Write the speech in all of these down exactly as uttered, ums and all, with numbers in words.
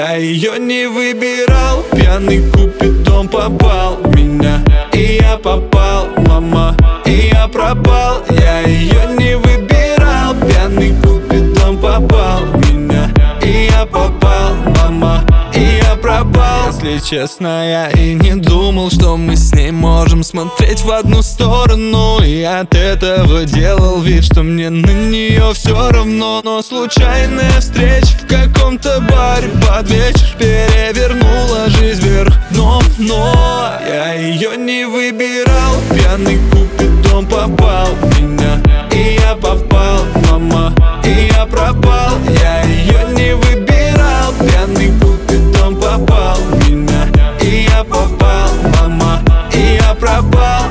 Я ее не выбирал, пьяный купидон попал в меня. И я попал, мама, и я пропал. Я ее не выбирал, пьяный купидон попал в меня. И я попал, мама, и я пропал. Если честно, я и не думал, что мы с ней можем смотреть в одну сторону. И от этого делал вид, что мне на нее все равно. Но случайная встреча в каком-то баре под вечер перевернула жизнь вверх дном. Но я ее не выбирал, пьяный купидон попал в меня. И я попал, мама, и я пропал. Я ее не выбирал, пьяный купидон попал в меня. И я попал, мама, и я пропал.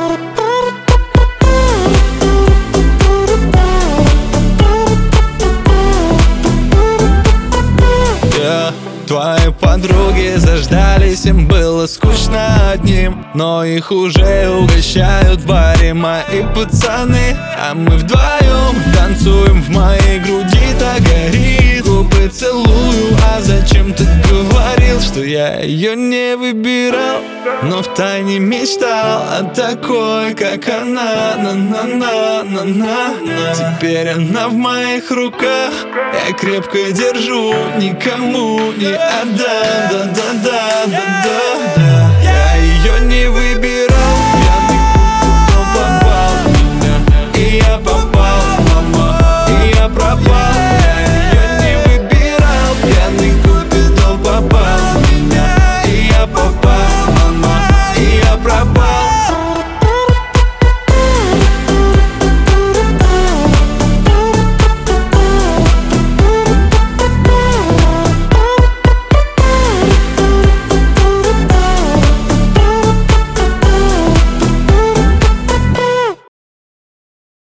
Yeah. Твои подруги заждались, им было скучно одним, но их уже угощают в баре мои пацаны. А мы вдвоем танцуем, в моей груди так горит. Губы целую, а зачем ты говорил, что я ее не выбирал, но втайне мечтал о такой, как она. На-на-на-на-на-на. Теперь она в моих руках, я крепко держу, никому не отдам. Да-да-да-да-да. Я ее не выбирал.